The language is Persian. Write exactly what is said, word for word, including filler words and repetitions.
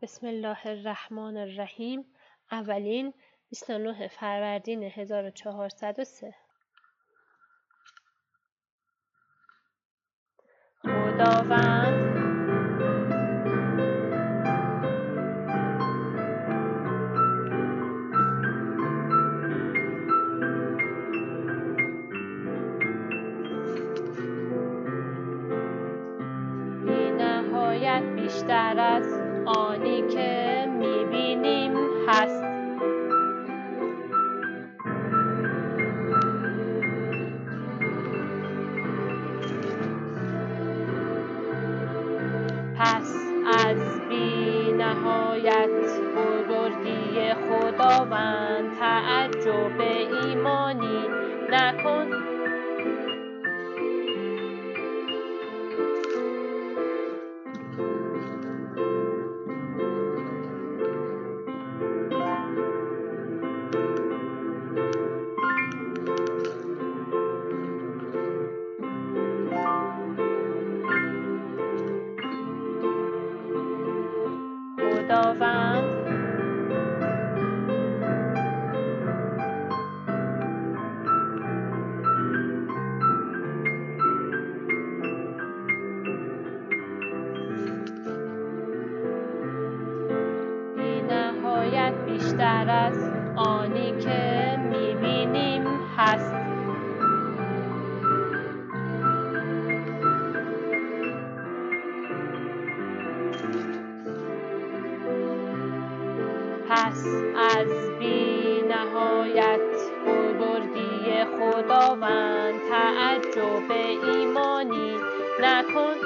بسم الله الرحمن الرحیم. اولین بیست و نه فروردین هزار و چهارصد و سه. خداوند بی نهایت بیشتر از آنی که میبینیم هست. پس از بی نهایت بزرگی خداوند تعجب ایمانی نکن. خداوند بی نهایت بیشتر از آنی که میبینیم هست. پس از بی نهایت بزرگی خداوند تعجب ایمانی نکن.